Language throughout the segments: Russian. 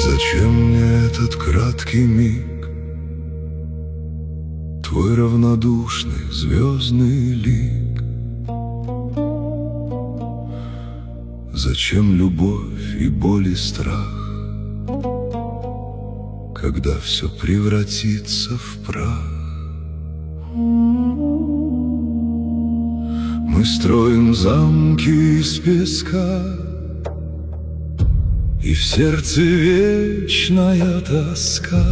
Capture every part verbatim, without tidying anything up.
Зачем мне этот краткий миг, твой равнодушный звездный лик? Зачем любовь и боль и страх, когда все превратится в прах? Мы строим замки из песка, и в сердце вечная тоска.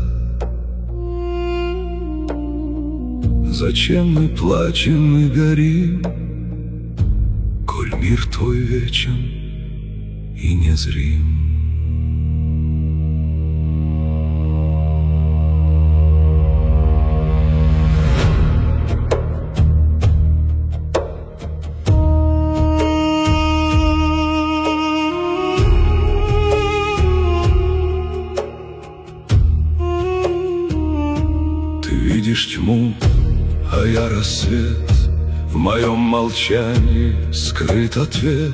Зачем мы плачем и горим, коль мир твой вечен и незрим? Видишь тьму, а я рассвет. В моем молчании скрыт ответ.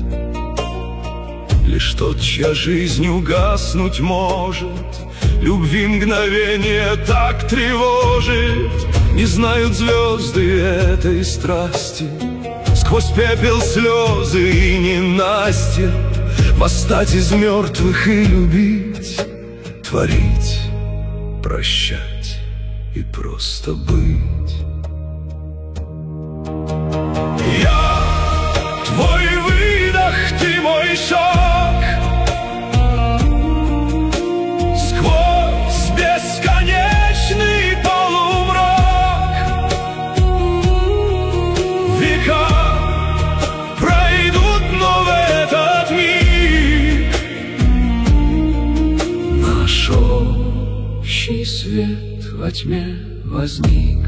Лишь тот, чья жизнь угаснуть может, любви мгновение так тревожит. Не знают звезды этой страсти, сквозь пепел слезы и ненастье. Восстать из мертвых и любить, творить, прощать и просто быть. Я твой выдох, ты мой шаг сквозь бесконечный полумрак. Века пройдут, но в этот миг наш общий свет во тьме возник.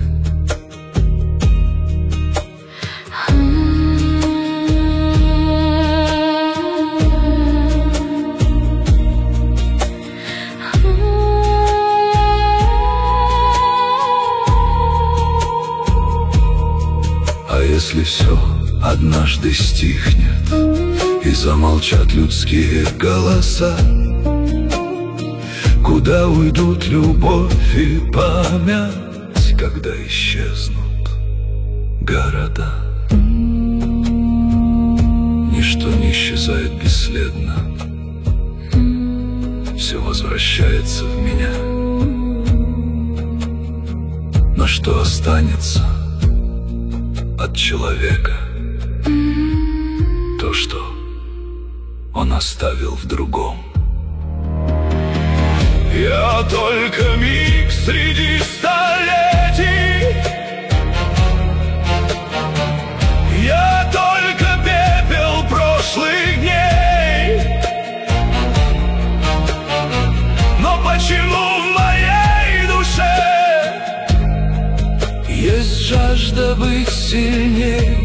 А если все однажды стихнет и замолчат людские голоса, куда уйдут любовь и память, когда исчезнут города? Ничто не исчезает бесследно, все возвращается в меня. Но что останется от человека? То, что он оставил в другом. Я только миг среди столетий, я только пепел прошлых дней. Но почему в моей душе есть жажда быть сильней?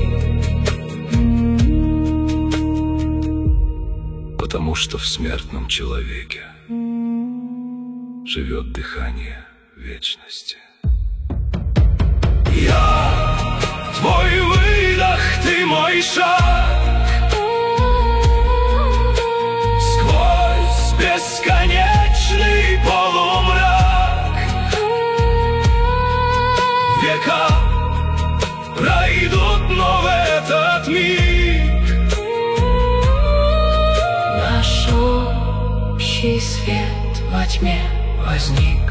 Потому что в смертном человеке живет дыхание вечности. Я твой выдох, ты мой шаг сквозь бесконечный полумрак. Века пройдут, но в этот миг наш общий свет во тьме возник.